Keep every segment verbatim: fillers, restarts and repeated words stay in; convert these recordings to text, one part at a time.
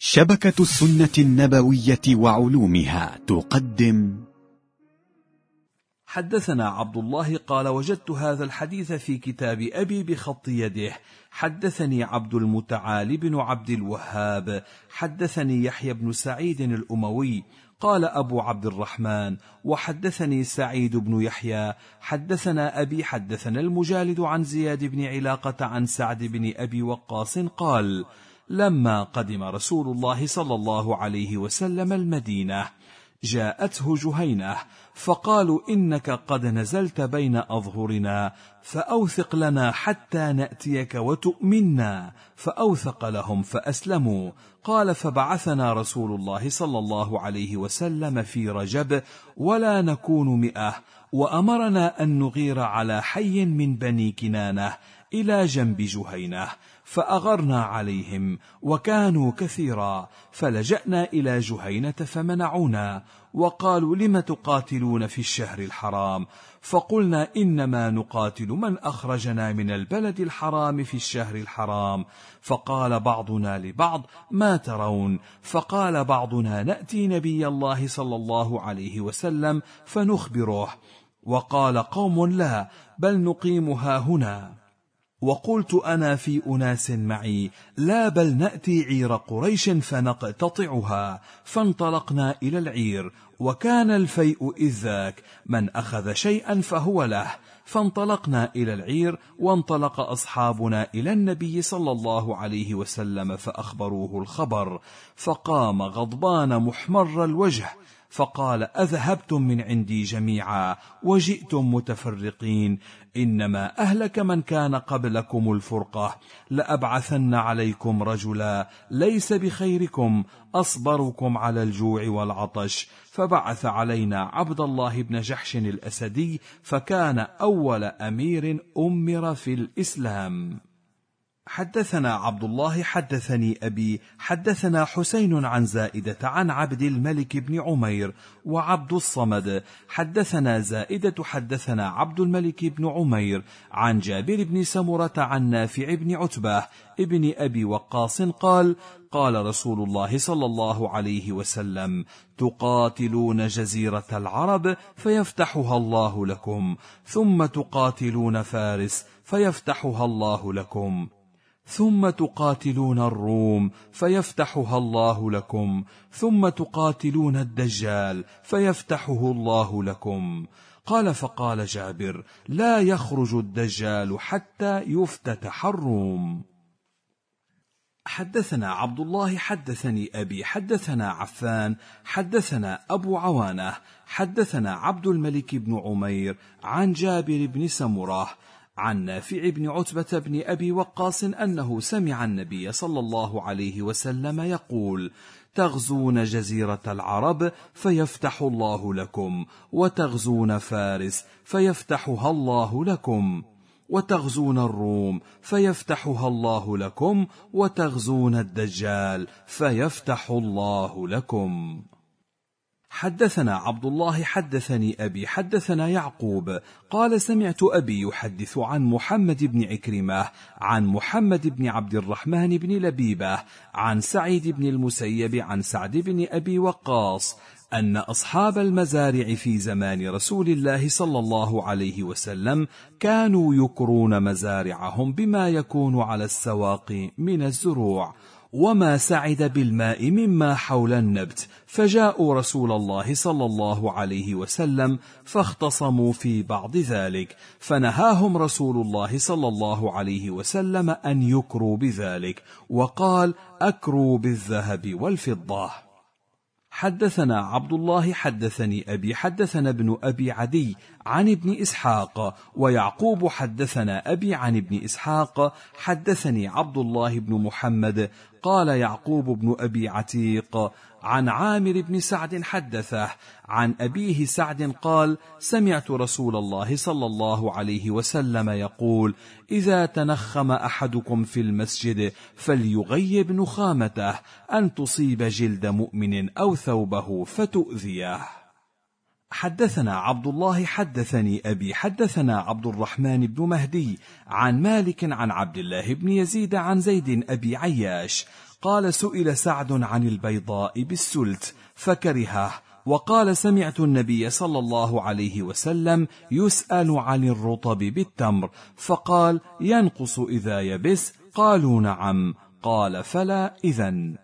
شبكة السنة النبوية وعلومها تقدم. حدثنا عبد الله قال: وجدت هذا الحديث في كتاب أبي بخط يده. حدثني عبد المتعال بن عبد الوهاب حدثني يحيى بن سعيد الأموي قال أبو عبد الرحمن: وحدثني سعيد بن يحيى حدثنا أبي حدثنا المجالد عن زياد بن علاقة عن سعد بن أبي وقاص قال: لما قدم رسول الله صلى الله عليه وسلم المدينة جاءته جهينة فقالوا: إنك قد نزلت بين أظهرنا فأوثق لنا حتى نأتيك وتؤمنا، فأوثق لهم فأسلموا. قال: فبعثنا رسول الله صلى الله عليه وسلم في رجب ولا نكون مئة، وأمرنا أن نغير على حي من بني كنانة إلى جنب جهينة، فأغرنا عليهم وكانوا كثيرا، فلجأنا إلى جهينة فمنعونا، وقالوا: لم تقاتلون في الشهر الحرام؟ فقلنا: إنما نقاتل من أخرجنا من البلد الحرام في الشهر الحرام. فقال بعضنا لبعض: ما ترون؟ فقال بعضنا: نأتي نبي الله صلى الله عليه وسلم فنخبره. وقال قوم: لا، بل نقيم هاهنا. وقلت أنا في أناس معي: لا، بل نأتي عير قريش فنقتطعها. فانطلقنا إلى العير، وكان الفيء إذ ذاك من أخذ شيئا فهو له. فانطلقنا إلى العير، وانطلق أصحابنا إلى النبي صلى الله عليه وسلم فأخبروه الخبر، فقام غضبان محمر الوجه فقال: أذهبتم من عندي جميعا وجئتم متفرقين؟ إنما أهلك من كان قبلكم الفرقة. لأبعثن عليكم رجلا ليس بخيركم أصبركم على الجوع والعطش. فبعث علينا عبد الله بن جحش الأسدي، فكان أول أمير أمر في الإسلام. حدثنا عبد الله حدثني أبي حدثنا حسين عن زائدة عن عبد الملك بن عمير وعبد الصمد حدثنا زائدة حدثنا عبد الملك بن عمير عن جابر بن سمرة عن نافع بن عتبة ابن أبي وقاص قال: قال رسول الله صلى الله عليه وسلم: تقاتلون جزيرة العرب فيفتحها الله لكم، ثم تقاتلون فارس فيفتحها الله لكم، ثم تقاتلون الروم فيفتحها الله لكم، ثم تقاتلون الدجال فيفتحه الله لكم. قال: فقال جابر: لا يخرج الدجال حتى يفتتح الروم. حدثنا عبد الله حدثني أبي حدثنا عفان حدثنا أبو عوانة حدثنا عبد الملك بن عمير عن جابر بن سمرة عن نافع بن عتبة بن أبي وقاص أنه سمع النبي صلى الله عليه وسلم يقول: تغزون جزيرة العرب فيفتح الله لكم، وتغزون فارس فيفتحها الله لكم، وتغزون الروم فيفتحها الله لكم، وتغزون الدجال فيفتح الله لكم. حدثنا عبد الله حدثني أبي حدثنا يعقوب قال: سمعت أبي يحدث عن محمد بن عكرمة عن محمد بن عبد الرحمن بن لبيبة عن سعيد بن المسيب عن سعد بن أبي وقاص أن أصحاب المزارع في زمان رسول الله صلى الله عليه وسلم كانوا يكرون مزارعهم بما يكون على السواق من الزروع، وما سعد بالماء مما حول النبت، فجاءوا رسول الله صلى الله عليه وسلم فاختصموا في بعض ذلك، فنهاهم رسول الله صلى الله عليه وسلم أن يكروا بذلك، وقال: أكروا بالذهب والفضة. حدثنا عبد الله حدثني أبي حدثنا ابن أبي عدي عن ابن إسحاق، ويعقوب حدثنا أبي عن ابن إسحاق حدثني عبد الله بن محمد قال: يعقوب بن أبي عتيق عن عامر بن سعد حدثه عن أبيه سعد قال: سمعت رسول الله صلى الله عليه وسلم يقول: إذا تنخم أحدكم في المسجد فليغيب نخامته أن تصيب جلد مؤمن أو ثوبه فتؤذيه. حدثنا عبد الله حدثني أبي حدثنا عبد الرحمن بن مهدي عن مالك عن عبد الله بن يزيد عن زيد أبي عياش قال سئل سعد عن البيضاء بالسلت فكرهه، وقال سمعت النبي صلى الله عليه وسلم يسأل عن الرطب بالتمر فقال ينقص إذا يبس، قالوا نعم، قال فلا إذن.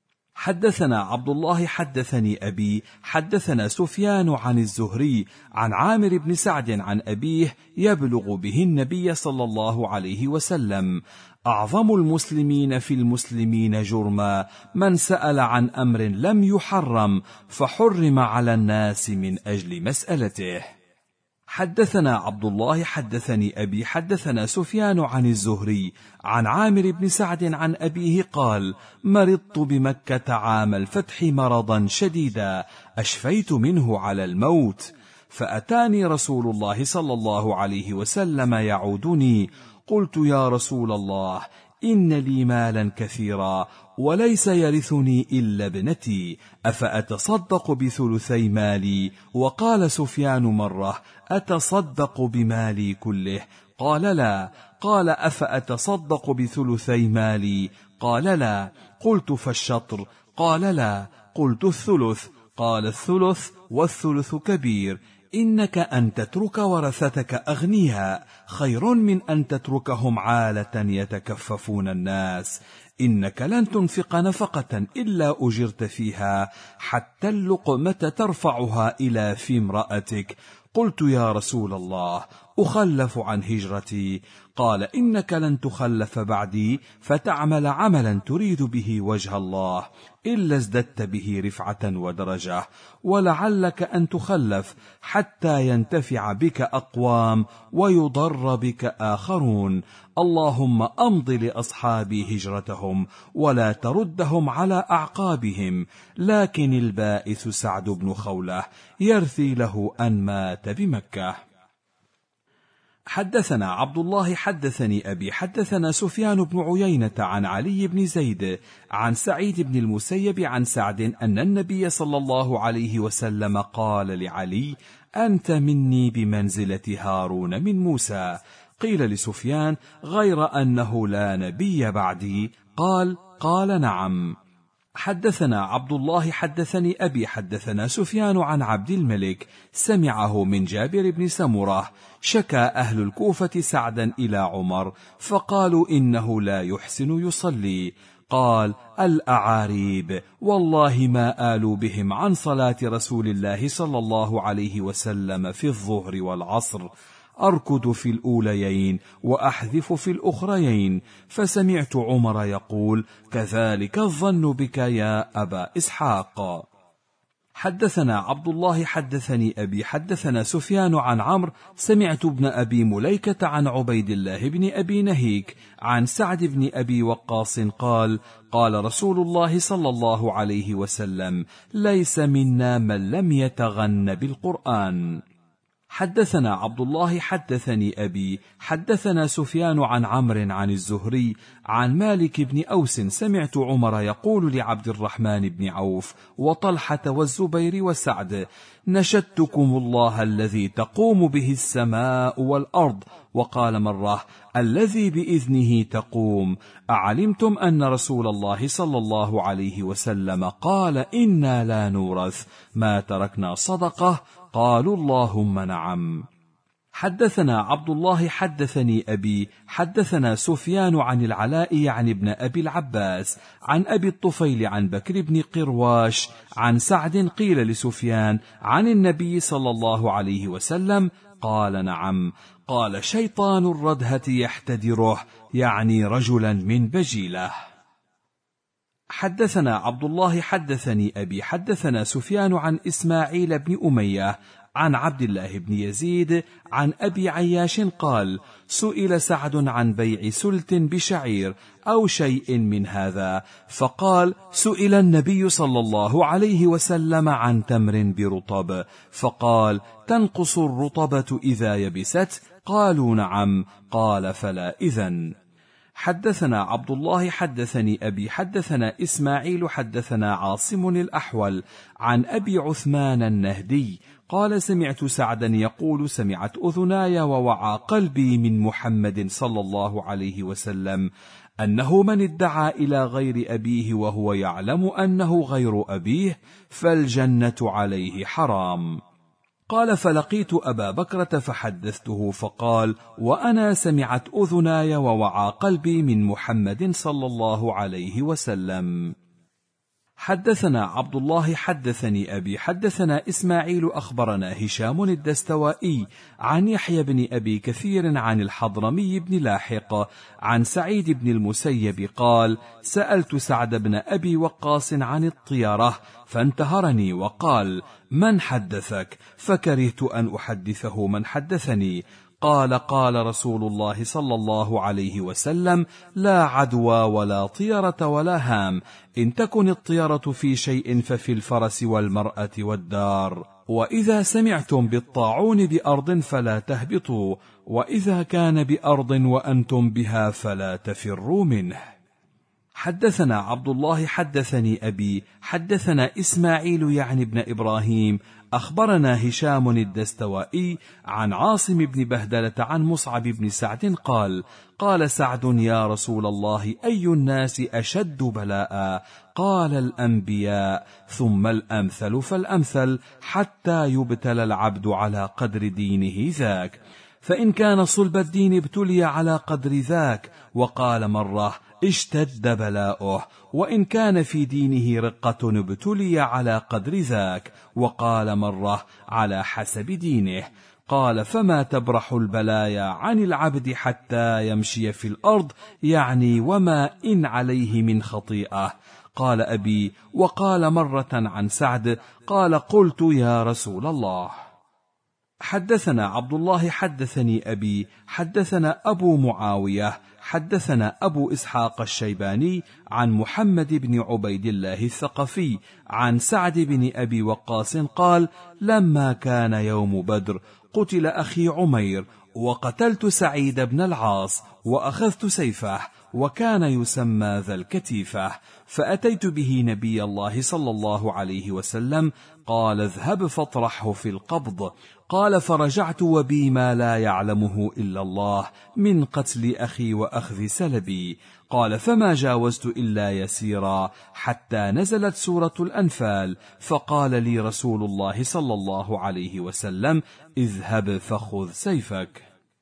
حدثنا عبد الله حدثني أبي حدثنا سفيان عن الزهري عن عامر بن سعد عن أبيه يبلغ به النبي صلى الله عليه وسلم: أعظم المسلمين في المسلمين جرما من سأل عن أمر لم يحرم فحرم على الناس من أجل مسألته. حدثنا عبد الله حدثني أبي حدثنا سفيان عن الزهري عن عامر بن سعد عن أبيه قال: مرضت بمكة عام الفتح مرضا شديدا أشفيت منه على الموت، فأتاني رسول الله صلى الله عليه وسلم يعودني، قلت يا رسول الله إن لي مالا كثيرا وليس يرثني إلا ابنتي، أفأتصدق بثلثي مالي؟ وقال سفيان مرة: أتصدق بمالي كله؟ قال لا. قال: أفأتصدق بثلثي مالي؟ قال لا. قلت فالشطر؟ قال لا. قلت الثلث؟ قال الثلث والثلث كبير، إنك أن تترك ورثتك أغنياء خير من أن تتركهم عالة يتكففون الناس، إنك لن تنفق نفقة إلا أجرت فيها حتى اللقمة ترفعها إلى في امرأتك. قلت يا رسول الله أخلف عن هجرتي؟ قال: إنك لن تخلف بعدي فتعمل عملا تريد به وجه الله إلا ازددت به رفعة ودرجة، ولعلك أن تخلف حتى ينتفع بك أقوام ويضر بك آخرون، اللهم أمض لأصحابي هجرتهم ولا تردهم على أعقابهم. لكن البائس سعد بن خولة يرثي له أن مات بمكة. حدثنا عبد الله حدثني أبي حدثنا سفيان بن عيينة عن علي بن زيد عن سعيد بن المسيب عن سعد أن النبي صلى الله عليه وسلم قال لعلي: أنت مني بمنزلة هارون من موسى. قيل لسفيان: غير أنه لا نبي بعدي؟ قال: قال نعم. حدثنا عبد الله حدثني أبي حدثنا سفيان عن عبد الملك سمعه من جابر بن سمرة: شكى أهل الكوفة سعدا إلى عمر فقالوا إنه لا يحسن يصلي. قال: الأعاريب والله ما آلوا بهم عن صلاة رسول الله صلى الله عليه وسلم في الظهر والعصر، أركض في الأوليين وأحذف في الأخريين. فسمعت عمر يقول: كذلك الظن بك يا أبا إسحاق. حدثنا عبد الله حدثني أبي حدثنا سفيان عن عمرو سمعت ابن أبي مليكة عن عبيد الله بن أبي نهيك عن سعد بن أبي وقاص قال: قال رسول الله صلى الله عليه وسلم: ليس منا من لم يتغن بالقرآن. حدثنا عبد الله حدثني أبي حدثنا سفيان عن عمرو عن الزهري عن مالك بن أوس سمعت عمر يقول لعبد الرحمن بن عوف وطلحة والزبير وسعد: نشدتكم الله الذي تقوم به السماء والأرض. وقال مرة: الذي بإذنه تقوم. أعلمتم أن رسول الله صلى الله عليه وسلم قال: إنا لا نورث ما تركنا صدقة؟ قالوا: اللهم نعم. حدثنا عبد الله حدثني أبي حدثنا سفيان عن العلاء عن ابن أبي العباس عن أبي الطفيل عن بكر بن قرواش عن سعد قيل لسفيان عن النبي صلى الله عليه وسلم قال: نعم. قال: شيطان الردهة يحتدره، يعني رجلا من بجيلة. حدثنا عبد الله حدثني أبي حدثنا سفيان عن إسماعيل بن أمية عن عبد الله بن يزيد عن أبي عياش قال: سئل سعد عن بيع سلت بشعير أو شيء من هذا، فقال: سئل النبي صلى الله عليه وسلم عن تمر برطب، فقال: تنقص الرطبة إذا يبست؟ قالوا: نعم. قال: فلا إذن. حدثنا عبد الله حدثني أبي حدثنا إسماعيل حدثنا عاصم الأحول عن أبي عثمان النهدي قال: سمعت سعدا يقول: سمعت أذناي ووعى قلبي من محمد صلى الله عليه وسلم: أنه من ادعى إلى غير أبيه وهو يعلم أنه غير أبيه فالجنة عليه حرام. قال: فلقيت أبا بكرة فحدثته فقال: وأنا سمعت أذناي ووعى قلبي من محمد صلى الله عليه وسلم. حدثنا عبد الله حدثني أبي حدثنا إسماعيل أخبرنا هشام الدستوائي عن يحيى بن أبي كثير عن الحضرمي بن لاحق عن سعيد بن المسيب قال: سألت سعد بن أبي وقاص عن الطيرة فانتهرني وقال: من حدثك؟ فكرهت أن أحدثه من حدثني. قال: قال رسول الله صلى الله عليه وسلم: لا عدوى ولا طيرة ولا هام، إن تكن الطيرة في شيء ففي الفرس والمرأة والدار، وإذا سمعتم بالطاعون بأرض فلا تهبطوا، وإذا كان بأرض وأنتم بها فلا تفروا منه. حدثنا عبد الله حدثني أبي حدثنا إسماعيل يعني ابن إبراهيم أخبرنا هشام الدستوائي عن عاصم بن بهدلة عن مصعب بن سعد قال: قال سعد: يا رسول الله، أي الناس أشد بلاء؟ قال: الأنبياء، ثم الأمثل فالأمثل، حتى يبتلى العبد على قدر دينه ذاك، فإن كان صلب الدين ابتلي على قدر ذاك. وقال مرة: اشتد بلاؤه، وإن كان في دينه رقة ابتلي على قدر ذاك. وقال مرة: على حسب دينه. قال: فما تبرح البلايا عن العبد حتى يمشي في الأرض، يعني وما إن عليه من خطيئة. قال أبي: وقال مرة عن سعد قال: قلت: يا رسول الله. حدثنا عبد الله حدثني أبي حدثنا أبو معاوية حدثنا أبو إسحاق الشيباني عن محمد بن عبيد الله الثقفي عن سعد بن أبي وقاص قال: لما كان يوم بدر قتل أخي عمير، وقتلت سعيد بن العاص، وأخذت سيفه، وكان يسمى ذا الكتيفة، فأتيت به نبي الله صلى الله عليه وسلم. قال: اذهب فاطرحه في القبض. قال: فرجعت وبي ما لا يعلمه إلا الله من قتل أخي وأخذ سلبي. قال: فما جاوزت إلا يسيرا حتى نزلت سورة الأنفال، فقال لي رسول الله صلى الله عليه وسلم: اذهب فخذ سيفك.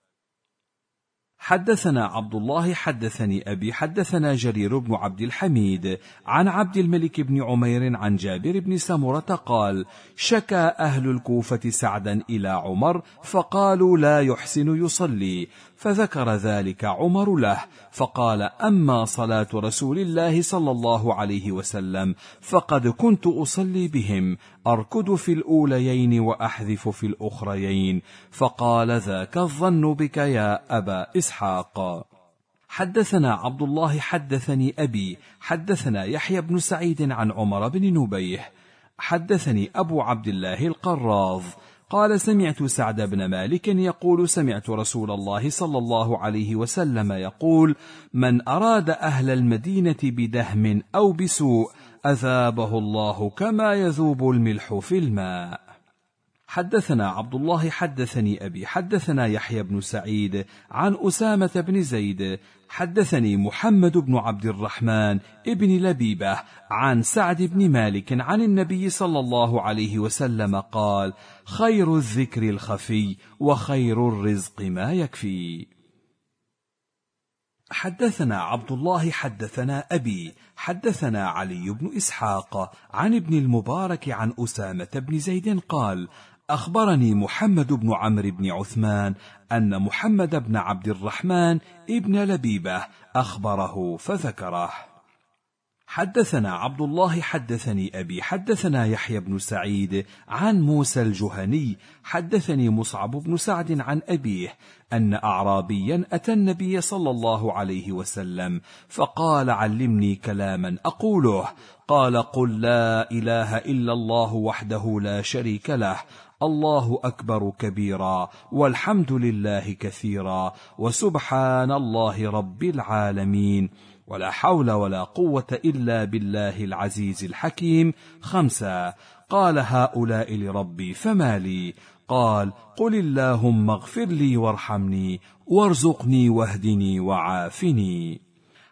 حدثنا عبد الله حدثني أبي حدثنا جرير بن عبد الحميد عن عبد الملك بن عمير عن جابر بن سمرة قال: شكى أهل الكوفة سعدا إلى عمر، فقالوا: لا يحسن يصلي، فذكر ذلك عمر له، فقال: أما صلاة رسول الله صلى الله عليه وسلم فقد كنت أصلي بهم، أركض في الأوليين وأحذف في الأخريين. فقال: ذاك الظن بك يا أبا إسحاق. حدثنا عبد الله حدثني أبي حدثنا يحيى بن سعيد عن عمر بن نبيه حدثني أبو عبد الله القراظ قال: سمعت سعد بن مالك يقول: سمعت رسول الله صلى الله عليه وسلم يقول: من أراد أهل المدينة بدهم أو بسوء أذابه الله كما يذوب الملح في الماء. حدثنا عبد الله حدثني أبي حدثنا يحيى بن سعيد عن أسامة بن زيد حدثني محمد بن عبد الرحمن ابن لبيبة عن سعد بن مالك عن النبي صلى الله عليه وسلم قال: خير الذكر الخفي، وخير الرزق ما يكفي. حدثنا عبد الله حدثنا أبي حدثنا علي بن إسحاق عن ابن المبارك عن أسامة بن زيد قال: أخبرني محمد بن عمرو بن عثمان أن محمد بن عبد الرحمن ابن لبيبة أخبره فذكره. حدثنا عبد الله حدثني أبي حدثنا يحيى بن سعيد عن موسى الجهني حدثني مصعب بن سعد عن أبيه أن أعرابيا أتى النبي صلى الله عليه وسلم فقال: علمني كلاما أقوله. قال: قل لا إله إلا الله وحده لا شريك له، الله أكبر كبيرا، والحمد لله كثيرا، وسبحان الله رب العالمين، ولا حول ولا قوة إلا بالله العزيز الحكيم. خمسة. قال: هؤلاء لربي فما لي؟ قال: قل اللهم اغفر لي وارحمني وارزقني واهدني وعافني.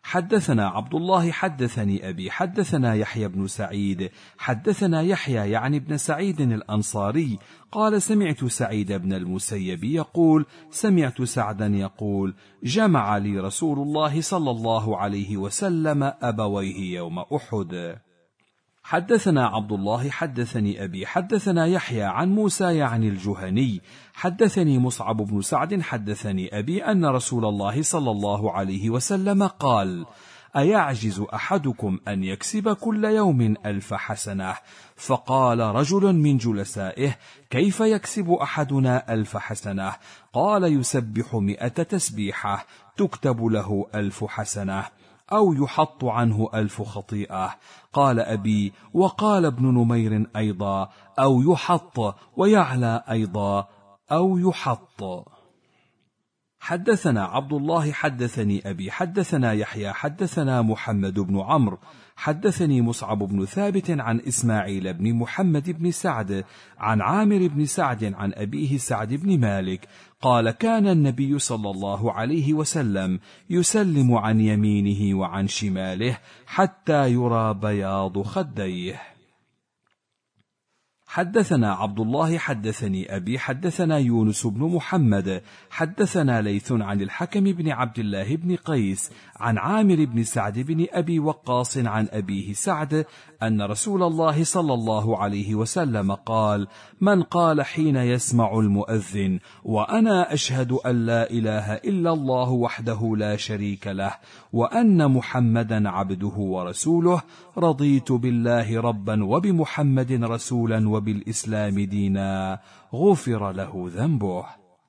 حدثنا عبد الله حدثني أبي حدثنا يحيى بن سعيد حدثنا يحيى يعني ابن سعيد الأنصاري قال سمعت سعيد بن المسيب يقول سمعت سعدا يقول جمع لي رسول الله صلى الله عليه وسلم أبويه يوم أحد. حدثنا عبد الله حدثني أبي حدثنا يحيى عن موسى يعني الجهني حدثني مصعب بن سعد حدثني أبي أن رسول الله صلى الله عليه وسلم قال أيعجز أحدكم أن يكسب كل يوم ألف حسنة؟ فقال رجل من جلسائه كيف يكسب أحدنا ألف حسنة؟ قال يسبح مئة تسبيحة تكتب له ألف حسنة أو يحط عنه ألف خطيئة. قال أبي وقال ابن نمير أيضا أو يحط ويعلى أيضا أو يحط. حدثنا عبد الله حدثني أبي حدثنا يحيى حدثنا محمد بن عمرو حدثني مصعب بن ثابت عن إسماعيل بن محمد بن سعد عن عامر بن سعد عن أبيه سعد بن مالك قال كان النبي صلى الله عليه وسلم يسلم عن يمينه وعن شماله حتى يرى بياض خديه. حدثنا عبد الله حدثني أبي حدثنا يونس بن محمد حدثنا ليث عن الحكم بن عبد الله بن قيس عن عامر بن سعد بن أبي وقاص عن أبيه سعد أن رسول الله صلى الله عليه وسلم قال من قال حين يسمع المؤذن وأنا أشهد أن لا إله إلا الله وحده لا شريك له وأن محمدا عبده ورسوله رضيت بالله ربا وبمحمد رسولا وبالإسلام دينا غفر له ذنبه.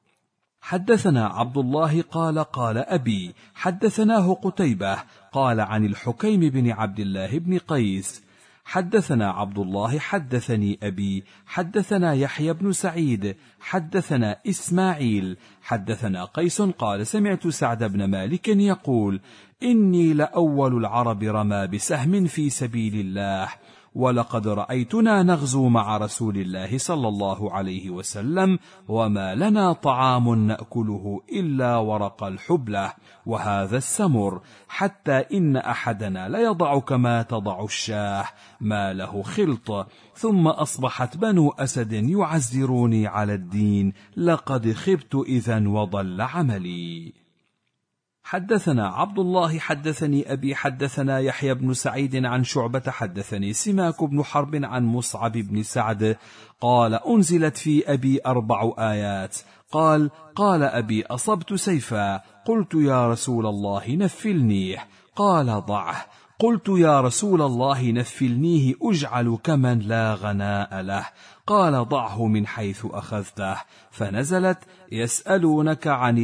حدثنا عبد الله قال قال أبي حدثناه قتيبة قال عن الحكيم بن عبد الله بن قيس حدثنا عبد الله حدثني أبي حدثنا يحيى بن سعيد حدثنا إسماعيل حدثنا قيس قال سمعت سعد بن مالك يقول إني لأول العرب رمى بسهم في سبيل الله ولقد رأيتنا نغزو مع رسول الله صلى الله عليه وسلم وما لنا طعام نأكله إلا ورق الحبلة وهذا السمر حتى إن أحدنا ليضع كما تضع الشاه ما له خلط ثم أصبحت بنو أسد يعزروني على الدين لقد خبت إذن وضل عملي. حدثنا عبد الله حدثني أبي حدثنا يحيى بن سعيد عن شعبة حدثني سماك بن حرب عن مصعب بن سعد قال أنزلت في أبي أربع آيات قال قال أبي أصبت سيفا قلت يا رسول الله نفلنيه قال ضعه قلت يا رسول الله نفلنيه أجعل كمن لا غناء له قال ضعه من حيث أخذته فنزلت يسألونك عن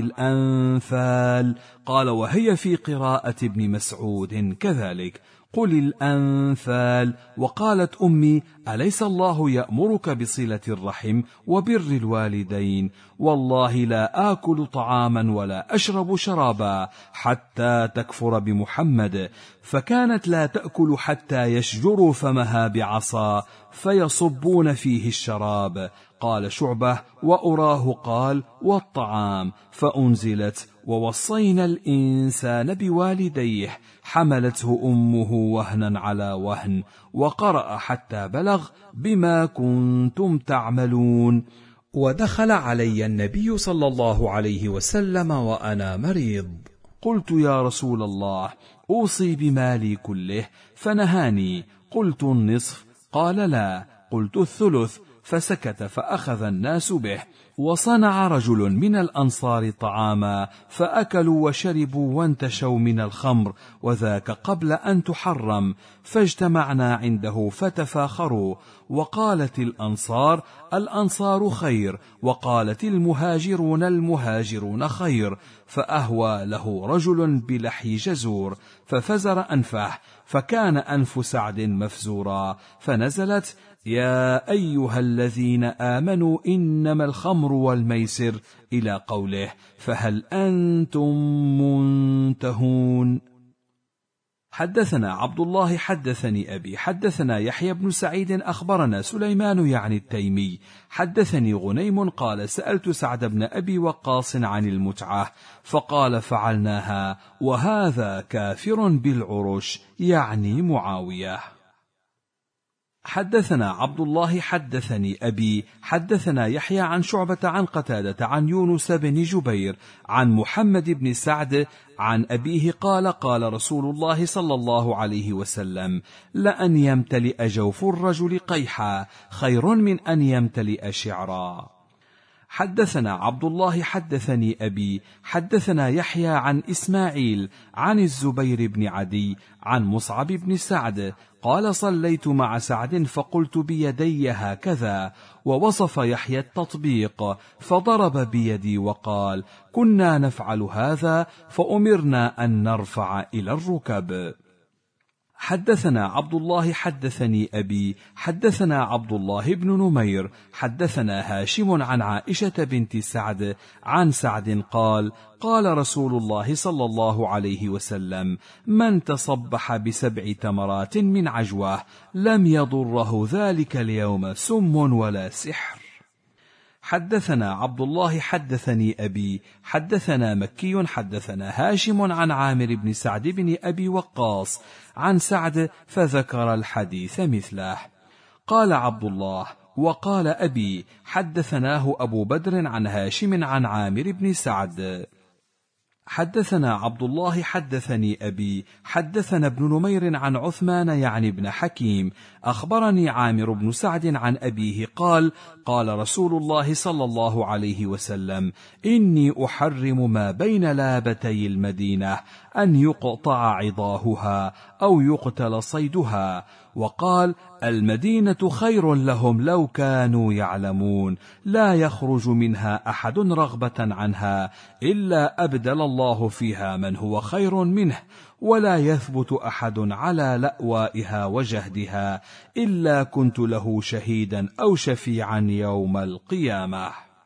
الأنفال قال وهي في قراءة ابن مسعود كذلك قل الأنفال. وقالت أمي أليس الله يأمرك بصلة الرحم وبر الوالدين والله لا آكل طعاما ولا أشرب شرابا حتى تكفر بمحمد فكانت لا تأكل حتى يشجروا فمها بعصا فيصبون فيه الشراب. قال شعبة وأراه قال والطعام فأنزلت ووصينا الإنسان بوالديه حملته أمه وهنا على وهن وقرأ حتى بلغ بما كنتم تعملون. ودخل علي النبي صلى الله عليه وسلم وأنا مريض قلت يا رسول الله أوصي بمالي كله فنهاني قلت النصف قال لا قلت الثلث فسكت فأخذ الناس به. وصنع رجل من الأنصار طعاما فأكلوا وشربوا وانتشوا من الخمر وذاك قبل أن تحرم فاجتمعنا عنده فتفاخروا وقالت الأنصار الأنصار خير وقالت المهاجرون المهاجرون خير فأهوى له رجل بلحي جزور ففزر أنفه فكان أنف سعد مفزورا فنزلت يا أيها الذين آمنوا إنما الخمر والميسر إلى قوله فهل أنتم منتهون. حدثنا عبد الله حدثني أبي حدثنا يحيى بن سعيد أخبرنا سليمان يعني التيمي حدثني غنيم قال سألت سعد بن أبي وقاص عن المتعة فقال فعلناها وهذا كافر بالعرش يعني معاوية. حدثنا عبد الله حدثني أبي حدثنا يحيى عن شعبة عن قتادة عن يونس بن جبير عن محمد بن سعد عن أبيه قال قال رسول الله صلى الله عليه وسلم لأن يمتلئ جوف الرجل قيحا خير من أن يمتلئ شعرا. حدثنا عبد الله حدثني أبي حدثنا يحيى عن إسماعيل عن الزبير بن عدي عن مصعب بن سعد قال صليت مع سعد فقلت بيدي هكذا ووصف يحيى التطبيق فضرب بيدي وقال كنا نفعل هذا فأمرنا أن نرفع إلى الركب. حدثنا عبد الله حدثني أبي حدثنا عبد الله بن نمير حدثنا هاشم عن عائشة بنت سعد عن سعد قال قال رسول الله صلى الله عليه وسلم من تصبح بسبع تمرات من عجوة لم يضره ذلك اليوم سم ولا سحر. حدثنا عبد الله حدثني أبي حدثنا مكي حدثنا هاشم عن عامر بن سعد بن أبي وقاص عن سعد فذكر الحديث مثله. قال عبد الله وقال أبي حدثناه أبو بدر عن هاشم عن عامر بن سعد. حدثنا عبد الله حدثني أبي حدثنا ابن نمير عن عثمان يعني ابن حكيم أخبرني عامر بن سعد عن أبيه قال قال رسول الله صلى الله عليه وسلم إني أحرم ما بين لابتي المدينة أن يقطع عضاهها أو يقتل صيدها. وقال المدينة خير لهم لو كانوا يعلمون لا يخرج منها أحد رغبة عنها إلا أبدل الله فيها من هو خير منه ولا يثبت أحد على لأوائها وجهدها إلا كنت له شهيدا أو شفيعا يوم القيامة.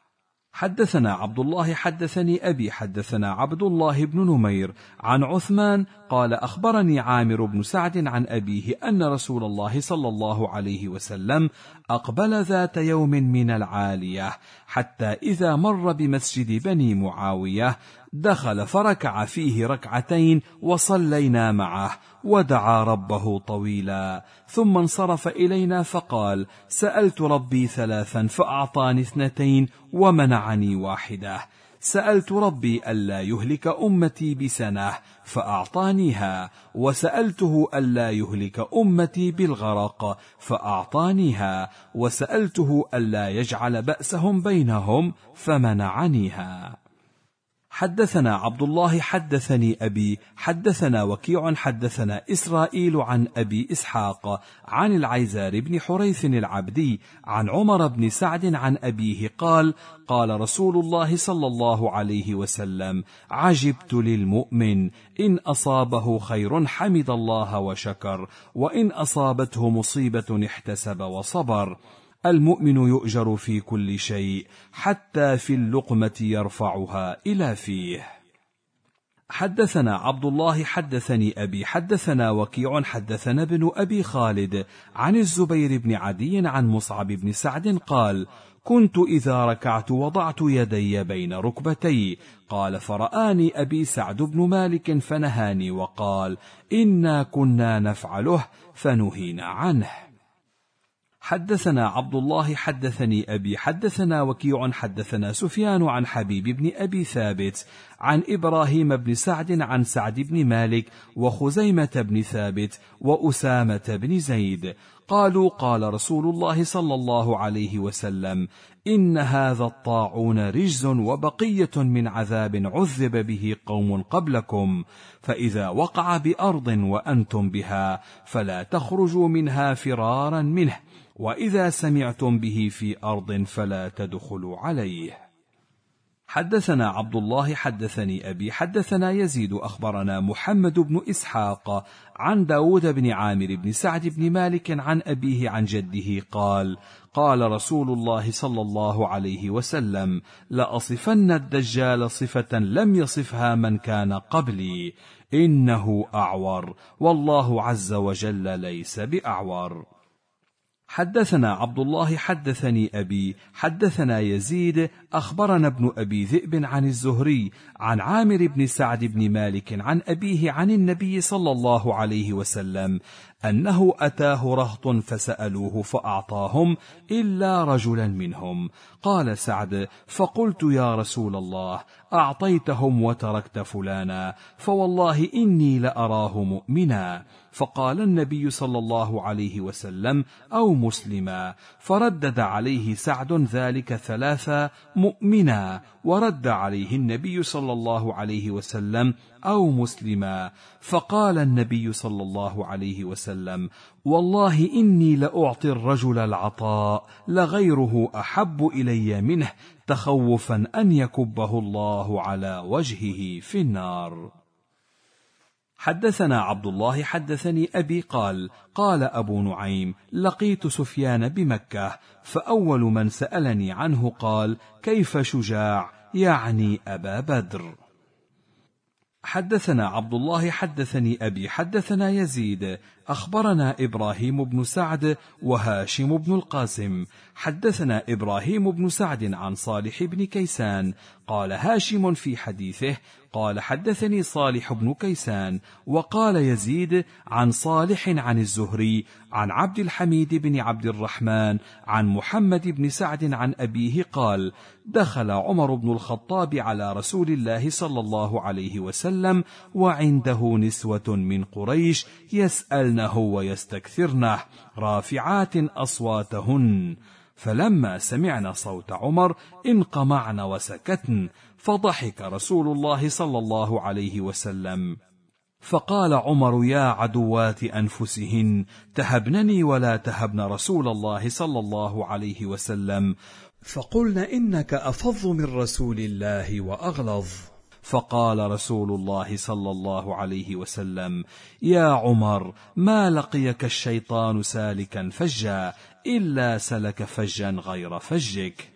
حدثنا عبد الله حدثني أبي حدثنا عبد الله بن نمير عن عثمان قال أخبرني عامر بن سعد عن أبيه أن رسول الله صلى الله عليه وسلم أقبل ذات يوم من العالية حتى إذا مر بمسجد بني معاوية دخل فركع فيه ركعتين وصلينا معه ودعا ربه طويلا ثم انصرف إلينا فقال سألت ربي ثلاثا فأعطاني اثنتين ومنعني واحدة سألت ربي ألا يهلك أمتي بسنة فأعطانيها وسألته ألا يهلك أمتي بالغرق فأعطانيها وسألته ألا يجعل بأسهم بينهم فمنعنيها. حدثنا عبد الله حدثني أبي حدثنا وكيع حدثنا إسرائيل عن أبي إسحاق عن العيزار بن حريث العبدي عن عمر بن سعد عن أبيه قال قال رسول الله صلى الله عليه وسلم عجبت للمؤمن إن أصابه خير حمد الله وشكر وإن أصابته مصيبة احتسب وصبر المؤمن يؤجر في كل شيء حتى في اللقمة يرفعها إلى فيه. حدثنا عبد الله حدثني أبي حدثنا وكيع حدثنا ابن أبي خالد عن الزبير بن عدي عن مصعب بن سعد قال كنت إذا ركعت وضعت يدي بين ركبتي قال فرآني أبي سعد بن مالك فنهاني وقال إنا كنا نفعله فنهينا عنه. حدثنا عبد الله حدثني أبي حدثنا وكيع حدثنا سفيان عن حبيب بن أبي ثابت عن إبراهيم بن سعد عن سعد بن مالك وخزيمة بن ثابت وأسامة بن زيد قالوا قال رسول الله صلى الله عليه وسلم إن هذا الطاعون رجز وبقية من عذاب عذب به قوم قبلكم فإذا وقع بأرض وأنتم بها فلا تخرجوا منها فرارا منه وإذا سمعتم به في أرض فلا تدخلوا عليه. حدثنا عبد الله حدثني أبي حدثنا يزيد أخبرنا محمد بن إسحاق عن داود بن عامر بن سعد بن مالك عن أبيه عن جده قال قال رسول الله صلى الله عليه وسلم لأصفن الدجال صفة لم يصفها من كان قبلي إنه أعور والله عز وجل ليس بأعور. حدثنا عبد الله حدثني أبي حدثنا يزيد أخبرنا ابن أبي ذئب عن الزهري عن عامر بن سعد بن مالك عن أبيه عن النبي صلى الله عليه وسلم أنه أتاه رهط فسألوه فأعطاهم إلا رجلا منهم. قال سعد فقلت يا رسول الله أعطيتهم وتركت فلانا فوالله إني لأراه مؤمنا. فقال النبي صلى الله عليه وسلم أو مسلما، فردد عليه سعد ذلك ثلاثا مؤمنا، ورد عليه النبي صلى الله عليه وسلم أو مسلما. فقال النبي صلى الله عليه وسلم والله إني لأعطي الرجل العطاء لغيره أحب إلي منه تخوفا أن يكبه الله على وجهه في النار. حدثنا عبد الله حدثني أبي قال قال أبو نعيم لقيت سفيان بمكة فأول من سألني عنه قال كيف شجاع يعني أبا بدر. حدثنا عبد الله حدثني أبي حدثنا يزيد أخبرنا إبراهيم بن سعد وهاشم بن القاسم. حدثنا إبراهيم بن سعد عن صالح بن كيسان قال هاشم في حديثه قال حدثني صالح بن كيسان. وقال يزيد عن صالح عن الزهري عن عبد الحميد بن عبد الرحمن عن محمد بن سعد عن أبيه قال دخل عمر بن الخطاب على رسول الله صلى الله عليه وسلم وعنده نسوة من قريش يسألنه ويستكثرنه رافعات أصواتهن، فلما سمعن صوت عمر انقمعن وسكتن، فضحك رسول الله صلى الله عليه وسلم فقال عمر يا عدوات أنفسهن تهبنني ولا تهبن رسول الله صلى الله عليه وسلم، فقلن إنك أفظ من رسول الله وأغلظ. فقال رسول الله صلى الله عليه وسلم يا عمر ما لقيك الشيطان سالكا فجا إلا سلك فجا غير فجك.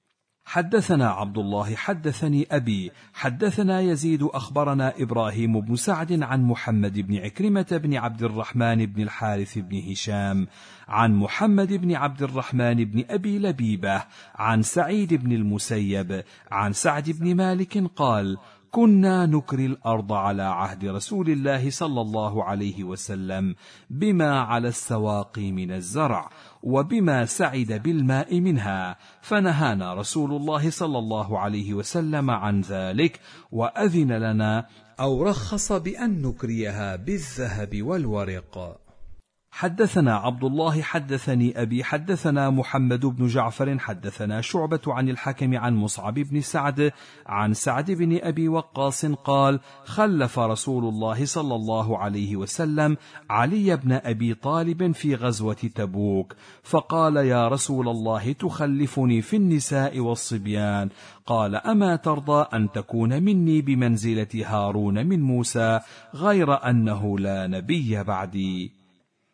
حدثنا عبد الله حدثني أبي حدثنا يزيد أخبرنا إبراهيم بن سعد عن محمد بن عكرمة بن عبد الرحمن بن الحارث بن هشام عن محمد بن عبد الرحمن بن أبي لبيبة عن سعيد بن المسيب عن سعد بن مالك قال كنا نكري الأرض على عهد رسول الله صلى الله عليه وسلم بما على السواقي من الزرع وبما سعد بالماء منها، فنهانا رسول الله صلى الله عليه وسلم عن ذلك وأذن لنا أو رخص بأن نكريها بالذهب والورق. حدثنا عبد الله حدثني أبي حدثنا محمد بن جعفر حدثنا شعبة عن الحكم عن مصعب بن سعد عن سعد بن أبي وقاص قال خلف رسول الله صلى الله عليه وسلم علي بن أبي طالب في غزوة تبوك، فقال يا رسول الله تخلفني في النساء والصبيان؟ قال أما ترضى أن تكون مني بمنزلة هارون من موسى غير أنه لا نبي بعدي.